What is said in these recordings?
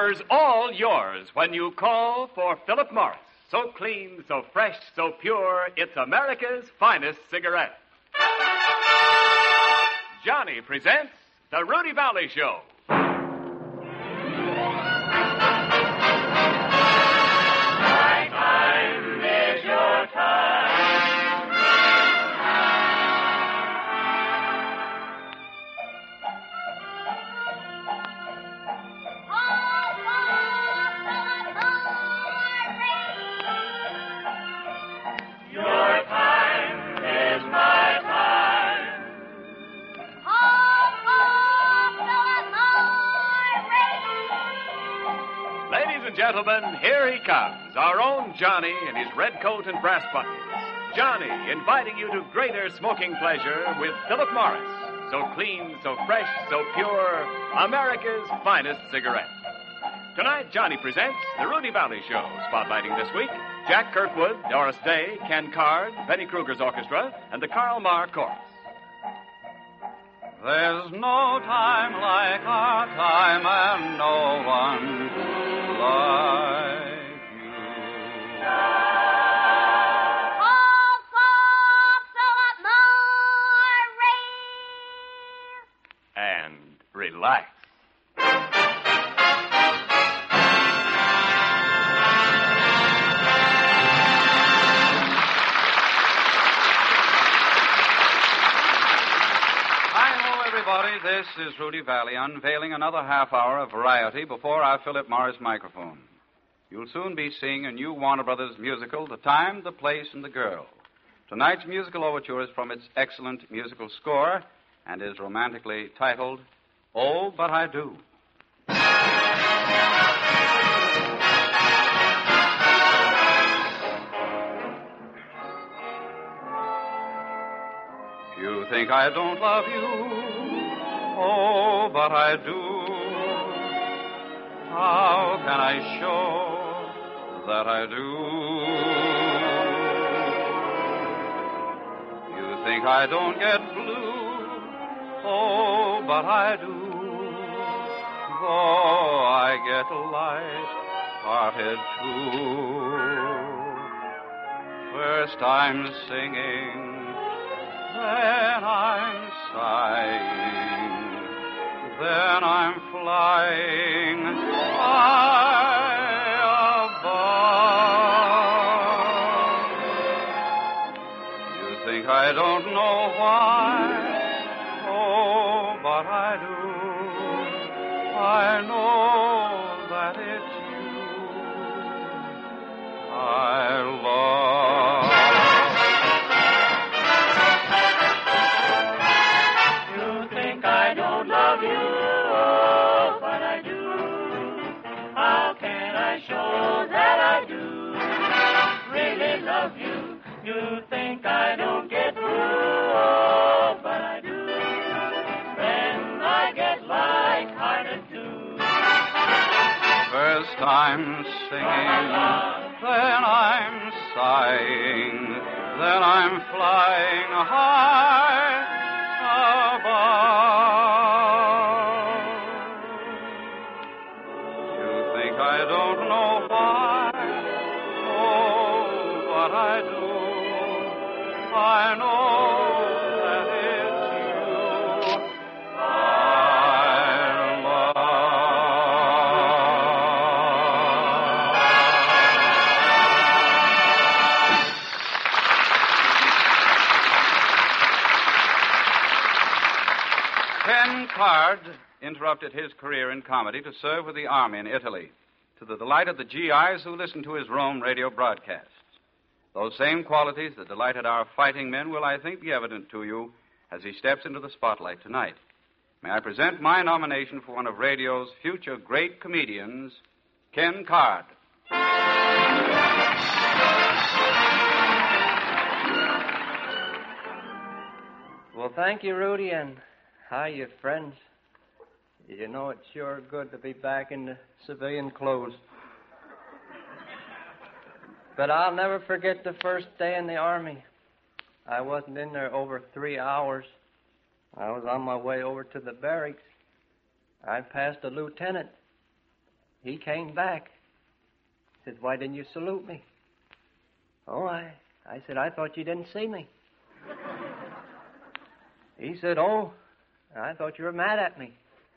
flavor's all yours when you call for Philip Morris. So clean, so fresh, so pure, it's America's finest cigarette. Johnny presents The Rudy Valley Show. My time is your time. Your time is my time. Ladies and gentlemen, here he comes, our own Johnny in his red coat and brass buttons. Johnny inviting you to greater smoking pleasure with Philip Morris. So clean, so fresh, so pure, America's finest cigarette. Tonight, Johnny presents The Rudy Valley Show, spotlighting this week Jack Kirkwood, Doris Day, Ken Card, Benny Kruger's orchestra, and the Karl Marr Chorus. There's no time like our time and no one like you. And relax. Everybody, this is Rudy Valley unveiling another half hour of variety before our Philip Morris microphone. You'll soon be seeing a new Warner Brothers musical, The Time, the Place, and the Girl. Tonight's musical overture is from its excellent musical score and is romantically titled, Oh, But I Do. You think I don't love you? Oh, but I do. How can I show that I do? You think I don't get blue? Oh, but I do. Oh, I get light-hearted too. First I'm singing, then I'm sighing, then I'm flying high above. You think I don't know why? Oh, but I do. I know that it's you I love. Love you, oh, but I do. How can I show that I do really love you? You think I don't get through, oh, but I do. Then I get light-hearted too. First I'm singing, then I'm sighing, then I'm flying high above. I don't know why, oh, but I do. I know that it's you I love. Ken Card interrupted his career in comedy to serve with the Army in Italy, to the delight of the GIs who listened to his Rome radio broadcasts. Those same qualities that delighted our fighting men will, I think, be evident to you as he steps into the spotlight tonight. May I present my nomination for one of radio's future great comedians, Ken Card. Well, thank you, Rudy, and hi, you friends. You know, it's sure good to be back in the civilian clothes. But I'll never forget the first day in the Army. I wasn't in there over 3 hours. I was on my way over to the barracks. I passed a lieutenant. He came back. Said, why didn't you salute me? Oh, I said, I thought you didn't see me. He said, oh, I thought you were mad at me.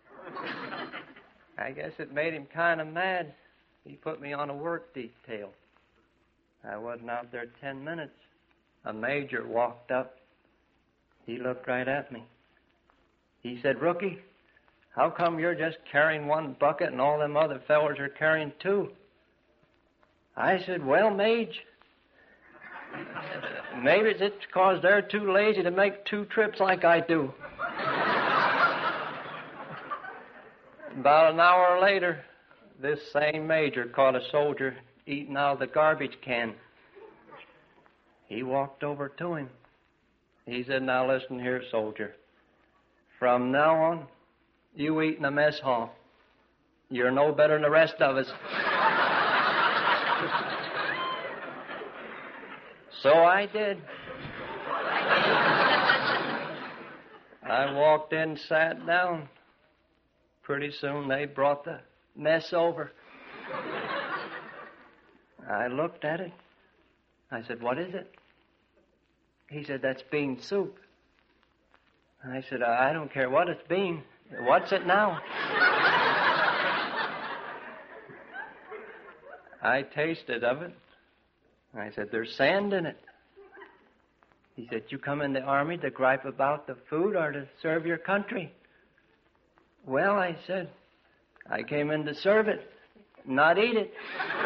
I guess it made him kind of mad. He put me on a work detail. I wasn't out there 10 minutes. A major walked up. He looked right at me. He said, Rookie, how come you're just carrying one bucket and all them other fellers are carrying two? I said, well, Mage, maybe it's because they're too lazy to make 2 trips like I do. About an hour later, this same major caught a soldier eating out of the garbage can. He walked over to him. He said, now listen here, soldier. From now on, you eat in the mess hall. You're no better than the rest of us. So I did. I walked in, sat down. Pretty soon they brought the mess over. I looked at it. I said, what is it? He said, that's bean soup. I said, I don't care what it's bean. What's it now? I tasted of it. I said, there's sand in it. He said, you come in the army to gripe about the food or to serve your country? Well, I said, I came in to serve it, not eat it.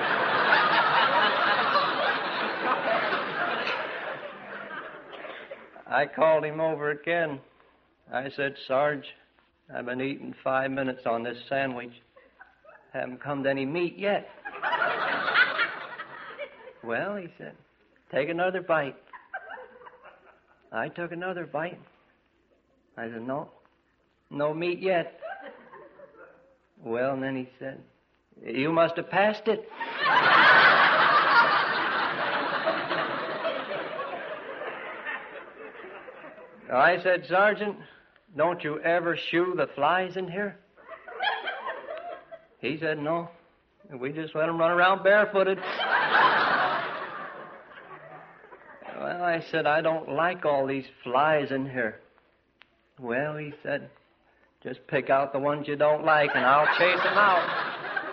I called him over again. I said, Sarge, I've been eating 5 minutes on this sandwich. Haven't come to any meat yet. Well, he said, take another bite. I took another bite. I said, no meat yet. Well, and then he said, you must have passed it. I said, Sergeant, don't you ever shoo the flies in here? He said, no. We just let them run around barefooted. Well, I said, I don't like all these flies in here. Well, he said, just pick out the ones you don't like and I'll chase them out.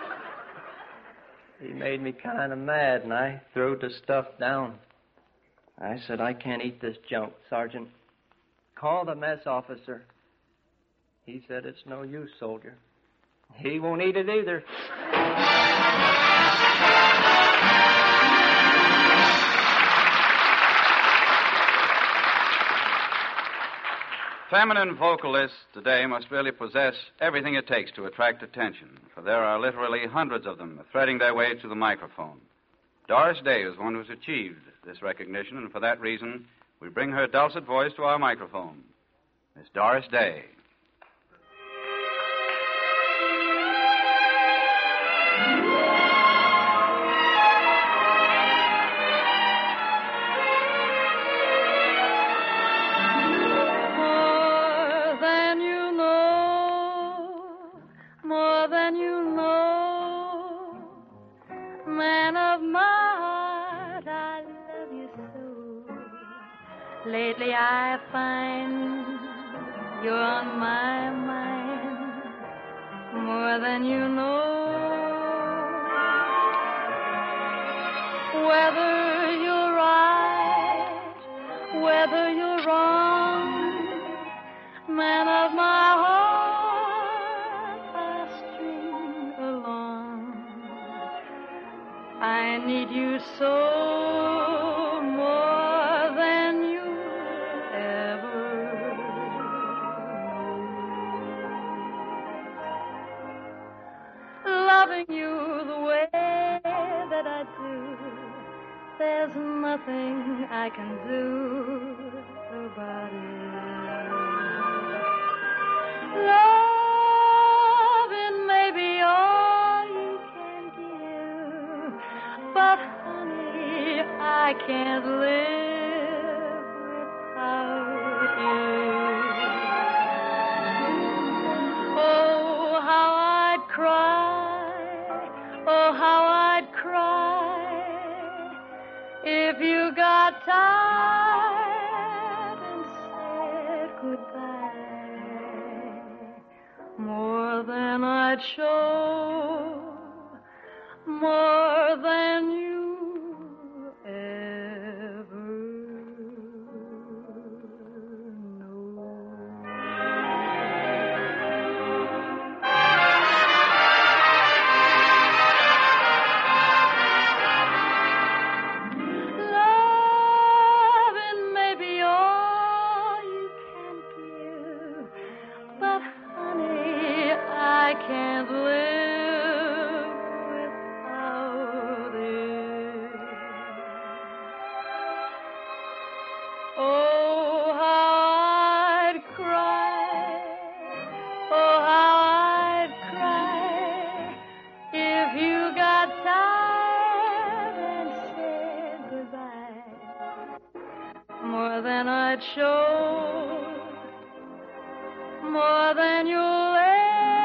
He made me kind of mad and I threw the stuff down. I said, I can't eat this junk, Sergeant. Call the mess officer. He said, it's no use, soldier. He won't eat it either. Feminine vocalists today must really possess everything it takes to attract attention, for there are literally hundreds of them threading their way to the microphone. Doris Day is one who's achieved this recognition, and for that reason, we bring her dulcet voice to our microphone. Miss Doris Day. Lately I find you're on my mind more than you know. Whether you're right, whether you're wrong, man of my heart, I string along. I need you so. Loving you the way that I do, there's nothing I can do about it. Loving may be all you can give, but honey, I can't live without you. Oh, how I'd cry show more than you ever can't live without it. Oh, how I'd cry, oh, how I'd cry if you got tired and said goodbye. More than I'd show, more than you'll ever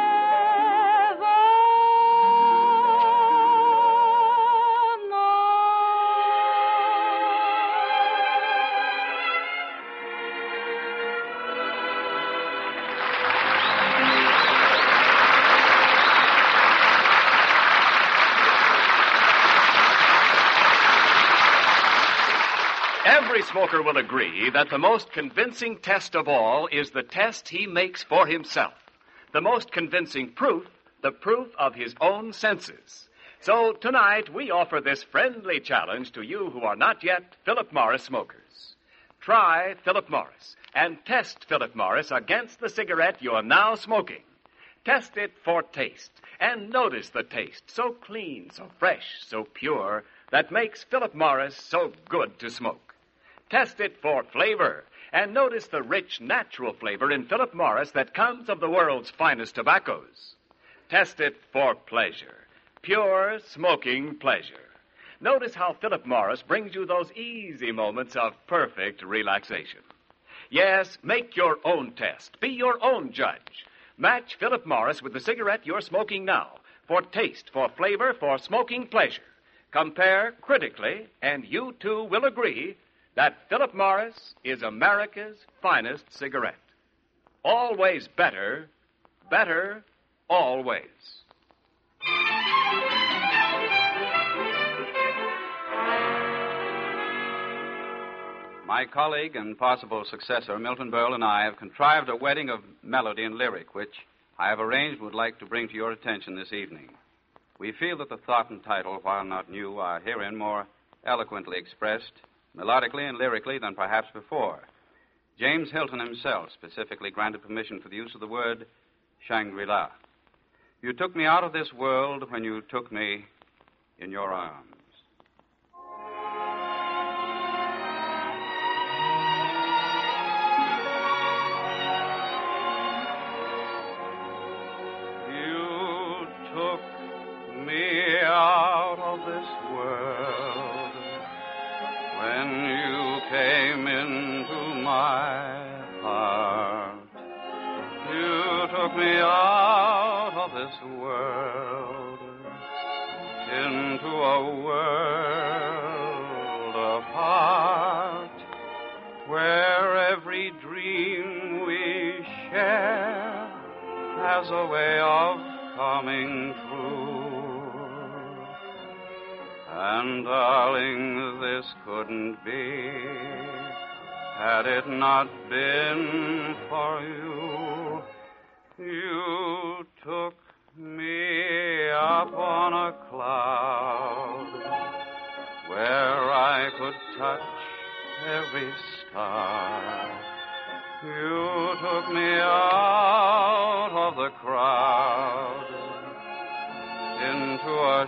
Every smoker will agree that the most convincing test of all is the test he makes for himself. The most convincing proof, the proof of his own senses. So tonight we offer this friendly challenge to you who are not yet Philip Morris smokers. Try Philip Morris and test Philip Morris against the cigarette you are now smoking. Test it for taste and notice the taste, so clean, so fresh, so pure, that makes Philip Morris so good to smoke. Test it for flavor, and notice the rich, natural flavor in Philip Morris that comes of the world's finest tobaccos. Test it for pleasure, pure smoking pleasure. Notice how Philip Morris brings you those easy moments of perfect relaxation. Yes, make your own test. Be your own judge. Match Philip Morris with the cigarette you're smoking now for taste, for flavor, for smoking pleasure. Compare critically, and you too will agree that Philip Morris is America's finest cigarette. Always better, better always. My colleague and possible successor, Milton Berle, and I have contrived a wedding of melody and lyric, which I have arranged and would like to bring to your attention this evening. We feel that the thought and title, while not new, are herein more eloquently expressed, melodically and lyrically, than perhaps before. James Hilton himself specifically granted permission for the use of the word Shangri-La. You took me out of this world when you took me in your arms. You took me out of this world when you came into my heart. You took me out of this world into a world apart, where every dream we share has a way of coming true. And, darling, this couldn't be had it not been for you. You took me up on a cloud where I could touch every star. You took me out of the crowd into a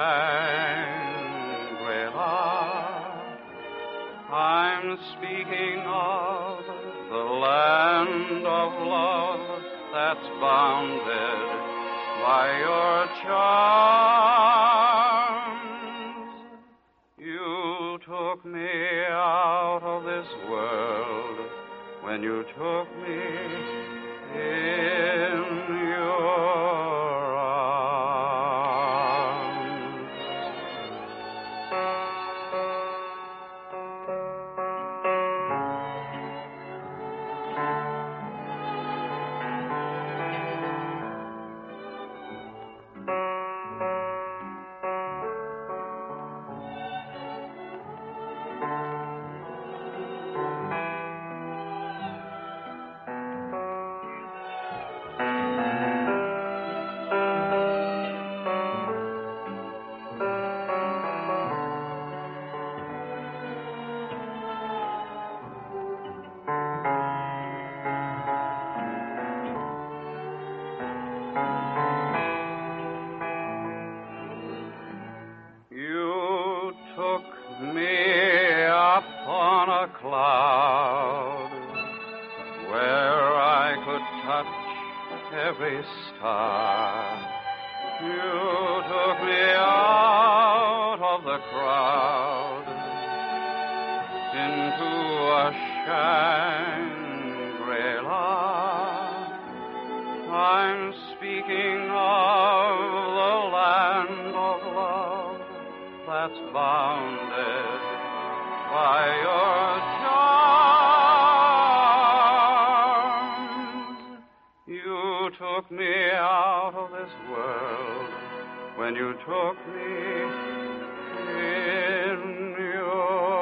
Shangri-La. I'm speaking of the land of love that's bounded by your charms. You took me out of this world when you took me in your watch every star. You took me out of the crowd into a Shangri-La. I'm speaking of the land of love that's bounded by your charms. You took me out of this world when you took me in your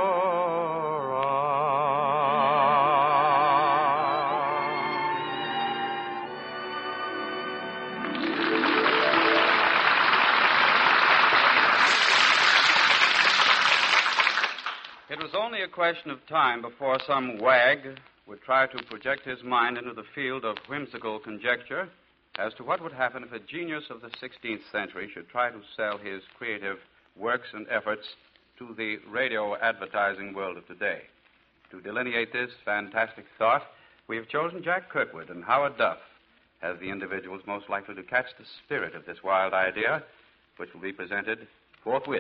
It was only a question of time before some wag would try to project his mind into the field of whimsical conjecture as to what would happen if a genius of the 16th century should try to sell his creative works and efforts to the radio advertising world of today. To delineate this fantastic thought, we have chosen Jack Kirkwood and Howard Duff as the individuals most likely to catch the spirit of this wild idea, which will be presented forthwith.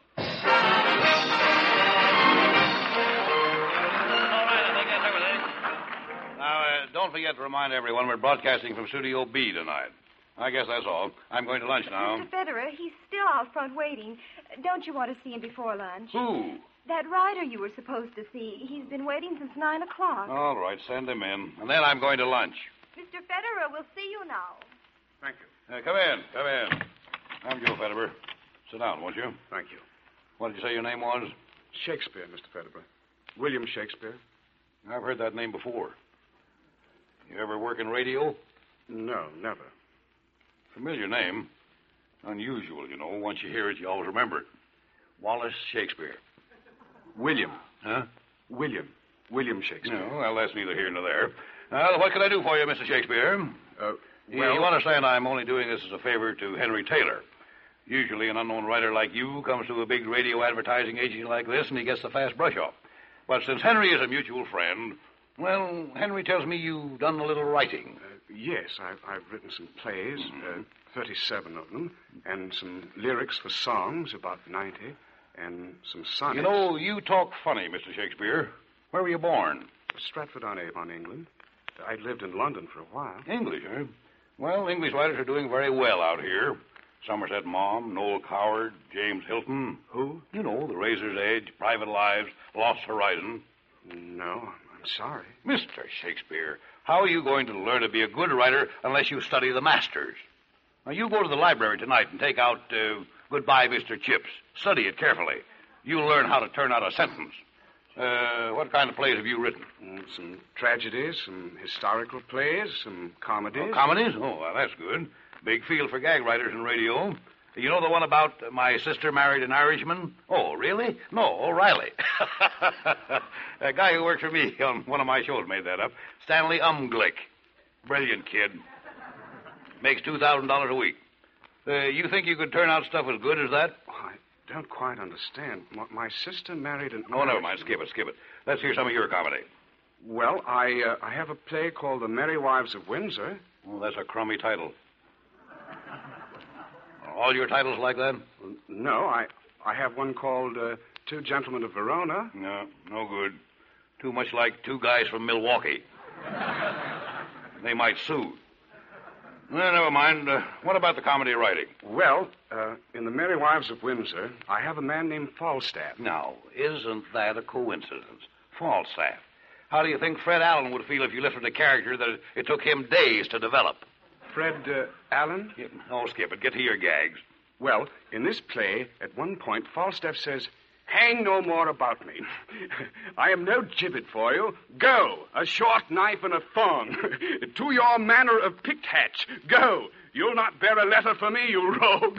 Don't forget to remind everyone we're broadcasting from Studio B tonight. I guess that's all. I'm going to lunch now. Mr. Federer, he's still out front waiting. Don't you want to see him before lunch? Who? That rider you were supposed to see. He's been waiting since 9 o'clock. All right, send him in. And then I'm going to lunch. Mr. Federer, we'll see you now. Thank you. Come in. I'm Joe Federer. Sit down, won't you? Thank you. What did you say your name was? Shakespeare, Mr. Federer. William Shakespeare. I've heard that name before. You ever work in radio? No, never. Familiar name. Unusual, you know. Once you hear it, you always remember it. Wallace Shakespeare. William. Huh? William Shakespeare. No, well, that's neither here nor there. What can I do for you, Mr. Shakespeare? You understand I'm only doing this as a favor to Henry Taylor. Usually an unknown writer like you comes to a big radio advertising agency like this and he gets the fast brush off. But since Henry is a mutual friend, well, Henry tells me you've done a little writing. Yes, I've written some plays, 37 of them, and some lyrics for songs, about 90, and some sonnets. You know, you talk funny, Mr. Shakespeare. Where were you born? Stratford-on-Avon, England. I'd lived in London for a while. English, huh? Well, English writers are doing very well out here. Somerset Maugham, Noel Coward, James Hilton. Who? You know, The Razor's Edge, Private Lives, Lost Horizon. No, I'm sorry. Mr. Shakespeare, how are you going to learn to be a good writer unless you study the masters? Now, you go to the library tonight and take out Goodbye, Mr. Chips. Study it carefully. You'll learn how to turn out a sentence. What kind of plays have you written? Some tragedies, some historical plays, some comedies. Oh, comedies? Oh, well, that's good. Big field for gag writers in radio. You know the one about my sister married an Irishman? Oh, really? No, O'Reilly. A guy who worked for me on one of my shows made that up. Stanley Umglick. Brilliant kid. Makes $2,000 a week. You think you could turn out stuff as good as that? Oh, I don't quite understand. My sister married an Oh, never mind. Skip it. Let's hear some of your comedy. Well, I have a play called The Merry Wives of Windsor. Oh, that's a crummy title. All your titles like that? No, I have one called Two Gentlemen of Verona. No good. Too much like Two Guys from Milwaukee. They might sue. Well, never mind. What about the comedy writing? Well, in The Merry Wives of Windsor, I have a man named Falstaff. Now, isn't that a coincidence? Falstaff. How do you think Fred Allen would feel if you lifted a character that it took him days to develop? Fred Allen? Yeah, oh, skip it. Get to your gags. Well, in this play, at one point, Falstaff says, "Hang no more about me. I am no gibbet for you. Go, a short knife and a thong. To your manor of Picthatch. Go. You'll not bear a letter for me, you rogue."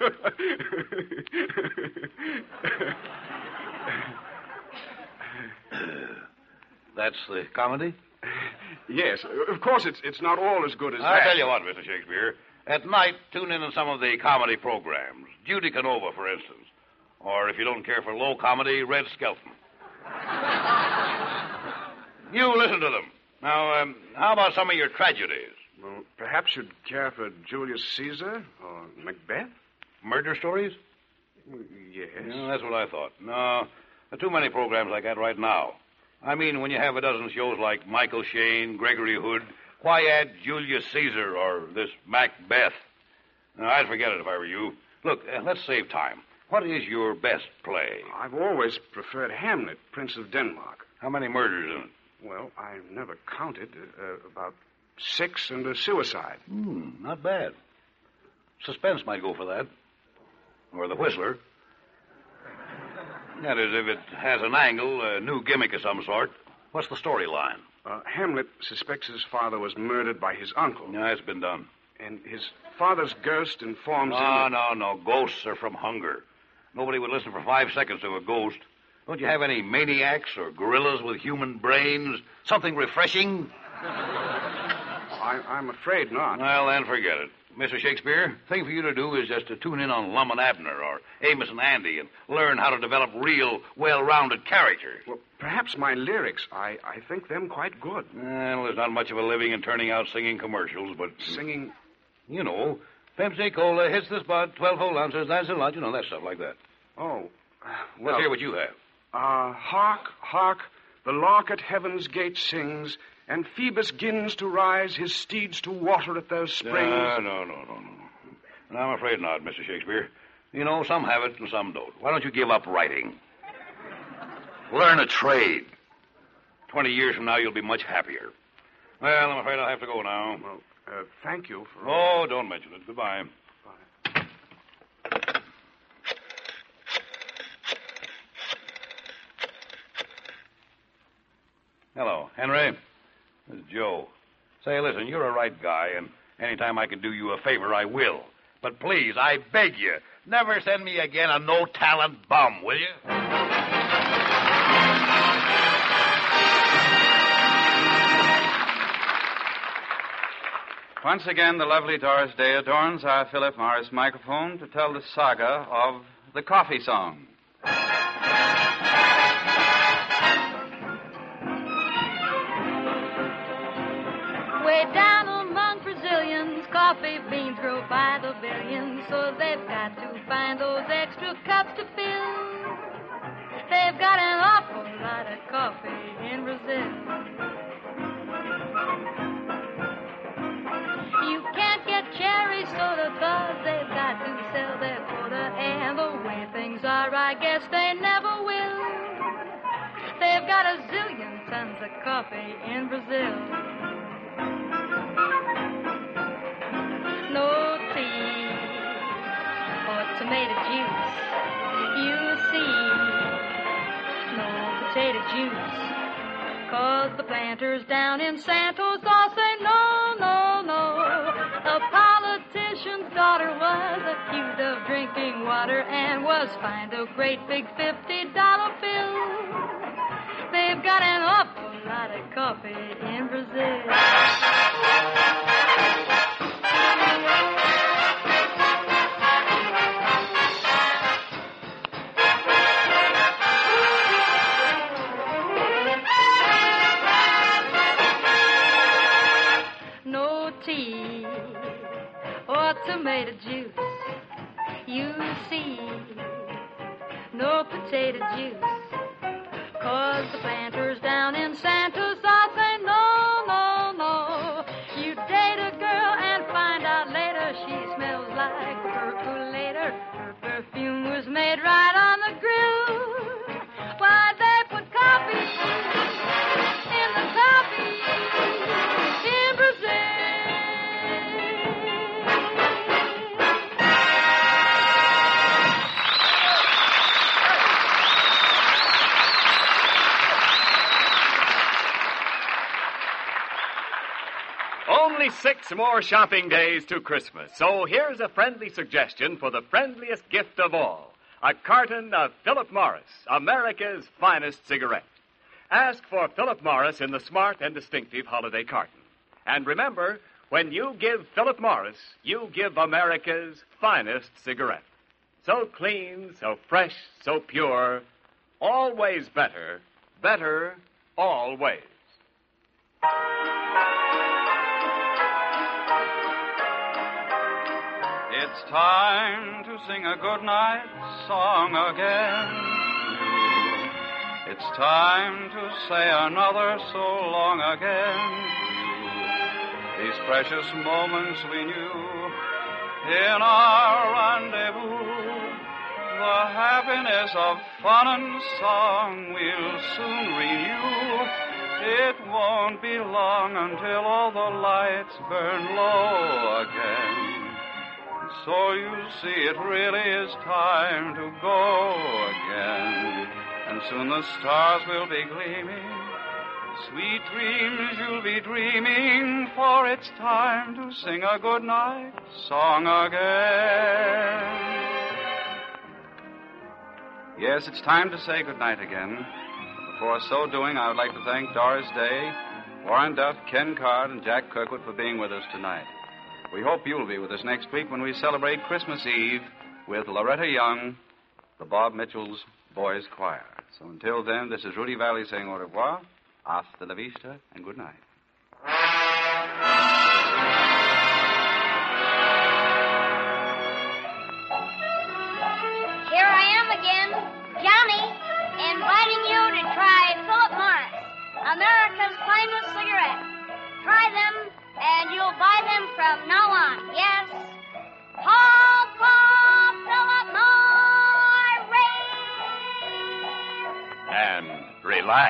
That's the comedy? Yes. Of course, it's not all as good as that. I'll tell you what, Mr. Shakespeare. At night, tune in on some of the comedy programs. Judy Canova, for instance. Or if you don't care for low comedy, Red Skelton. You listen to them. Now, how about some of your tragedies? Well, perhaps you'd care for Julius Caesar or Macbeth? Murder stories? Yes. Yeah, that's what I thought. No, there are too many programs like that right now. I mean, when you have a dozen shows like Michael Shane, Gregory Hood, why add Julius Caesar or this Macbeth? No, I'd forget it if I were you. Look, let's save time. What is your best play? I've always preferred Hamlet, Prince of Denmark. How many murders in it? Well, I never counted. About 6 and a suicide. Not bad. Suspense might go for that. Or The Whistler. That is, if it has an angle, a new gimmick of some sort. What's the storyline? Hamlet suspects his father was murdered by his uncle. Yeah, it's been done. And his father's ghost informs him... No. Ghosts are from hunger. Nobody would listen for 5 seconds to a ghost. Don't you have any maniacs or gorillas with human brains? Something refreshing? I'm afraid not. Well, then forget it. Mr. Shakespeare, the thing for you to do is just to tune in on Lum and Abner or Amos and Andy and learn how to develop real, well-rounded characters. Well, perhaps my lyrics, I think them quite good. Well, there's not much of a living in turning out singing commercials, but... Singing? You know, Pepsi Cola hits the spot, 12 whole ounces, that's a lot, you know, that stuff like that. Oh, well... Let's hear what you have. Hark, hark, the lark at heaven's gate sings, and Phoebus gins to rise his steeds to water at their springs. No. I'm afraid not, Mr. Shakespeare. You know, some have it and some don't. Why don't you give up writing? Learn a trade. 20 years from now, you'll be much happier. Well, I'm afraid I'll have to go now. Well, thank you for... Oh, don't mention it. Goodbye. Hello, Henry. This is Joe. Say, listen, you're a right guy, and anytime I can do you a favor, I will. But please, I beg you, never send me again a no-talent bum, will you? Once again, the lovely Doris Day adorns our Philip Morris microphone to tell the saga of the coffee song. Way down among Brazilians, coffee beans grow by the billions, so they've got to find those extra cups to fill. They've got an awful lot of coffee in Brazil. You can't get cherry soda 'cause they've got to sell their quota, and the way things are, I guess they never will. They've got a zillion tons of coffee in Brazil. No tea or tomato juice, you see. No potato juice, 'cause the planters down in Santos all say no. A politician's daughter was accused of drinking water and was fined a great big $50 bill. They've got an awful lot of coffee in Brazil. Tea or tomato juice, you see. No potato juice, 'cause the planters down in Santos all say no. You date a girl and find out later she smells like percolator. Her perfume was made right on the grill. Why, they put coffee in the coffee in Brazil. Only 6 more shopping days to Christmas. So here's a friendly suggestion for the friendliest gift of all. A carton of Philip Morris, America's finest cigarette. Ask for Philip Morris in the smart and distinctive holiday carton. And remember, when you give Philip Morris, you give America's finest cigarette. So clean, so fresh, so pure. Always better. Better always. time to sing a goodnight song again. It's time to say another so long again. These precious moments we knew in our rendezvous. The happiness of fun and song we'll soon renew. It won't be long until all the lights burn low again. So you see, it really is time to go again. And soon the stars will be gleaming. Sweet dreams you'll be dreaming, for it's time to sing a goodnight song again. Yes, it's time to say goodnight again. Before so doing, I would like to thank Doris Day, Warren Duff, Ken Card, and Jack Kirkwood for being with us tonight. We hope you'll be with us next week when we celebrate Christmas Eve with Loretta Young, the Bob Mitchell's Boys Choir. So until then, this is Rudy Valley saying au revoir, hasta la vista, and good night. Here I am again, Johnny, inviting you to try Philip Morris, America's finest cigarette. Try them, and you'll buy them from now on. Yes. Paw, Philip Morris! And relax.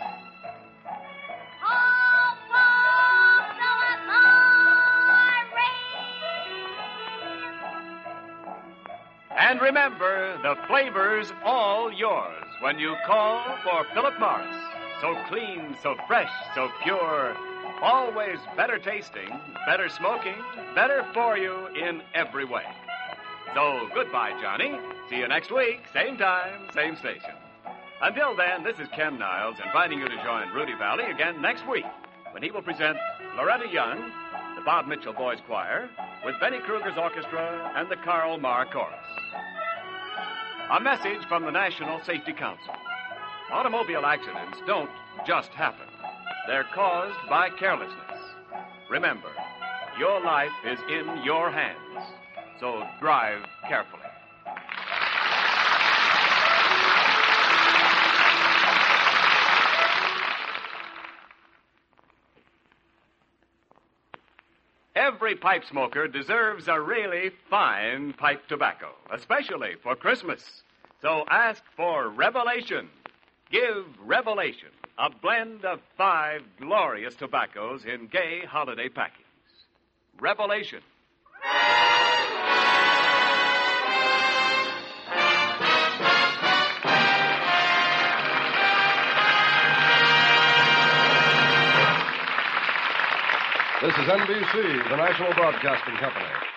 And remember, the flavor's all yours when you call for Philip Morris. So clean, so fresh, so pure. Always better tasting, better smoking, better for you in every way. So goodbye, Johnny. See you next week, same time, same station. Until then, this is Ken Niles inviting you to join Rudy Valley again next week when he will present Loretta Young, the Bob Mitchell Boys Choir, with Benny Kruger's Orchestra and the Carl Marr Chorus. A message from the National Safety Council. Automobile accidents don't just happen. They're caused by carelessness. Remember, your life is in your hands, so drive carefully. Every pipe smoker deserves a really fine pipe tobacco, especially for Christmas. So ask for Revelation. Give Revelation, a blend of 5 glorious tobaccos in gay holiday packings. Revelation. This is NBC, the National Broadcasting Company.